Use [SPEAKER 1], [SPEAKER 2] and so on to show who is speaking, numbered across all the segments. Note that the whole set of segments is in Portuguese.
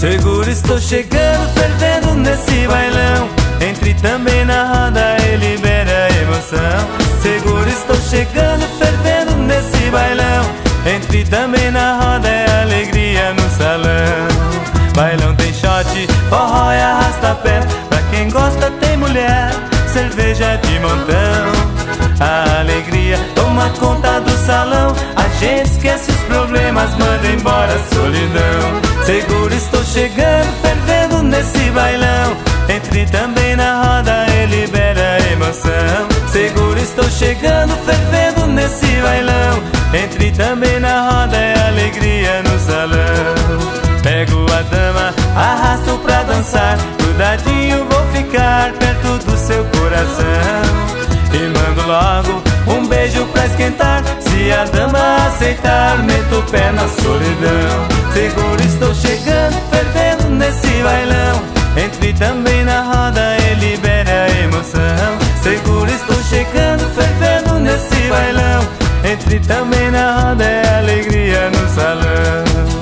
[SPEAKER 1] Seguro estou chegando, fervendo nesse bailão. Entre também na roda e libera a emoção. Seguro estou chegando, fervendo nesse bailão. Entre também na roda é alegria no salão. Bailão tem shot, forró e arrasta-pé. Pra quem gosta tem mulher, cerveja de montão. A alegria toma conta do salão. A gente esquece os problemas, manda embora a solidão. Seguro estou chegando, fervendo nesse bailão. Entre também na roda e libera a emoção. Seguro estou chegando, fervendo nesse bailão. Entre também na roda é alegria no salão. Pego a dama, arrasto pra dançar. Grudadinho vou ficar perto do seu coração. E mando logo um beijo pra esquentar. Se a dama aceitar, meto o pé na solidão. Seguro estou chegando, fervendo nesse bailão. Entre também na roda e libera a emoção. Seguro estou chegando, fervendo nesse bailão. Entre também na roda é alegria no salão.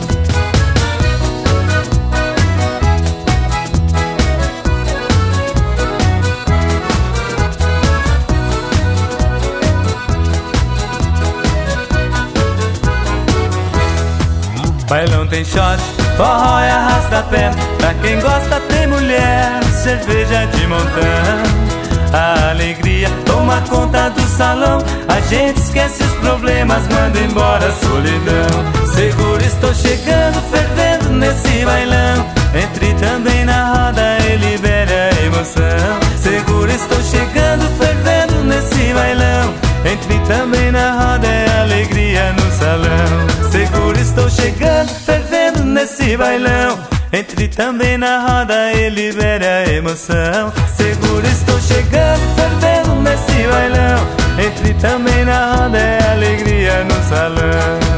[SPEAKER 1] Bailão tem shot, forró e arrasta-pé. Pra quem gosta tem mulher, cerveja de montão. A alegria toma conta do salão. A gente esquece os problemas, manda embora a solidão. Seguro estou chegando, fervendo nesse bailão. Entre também na roda e libera a emoção. Seguro estou chegando, fervendo nesse bailão. Entre também na roda é alegria no salão. Seguro estou chegando, fervendo nesse bailão. Entre também na roda e libera a emoção. Seguro estou chegando, fervendo nesse bailão. Entre também na roda é alegria no salão.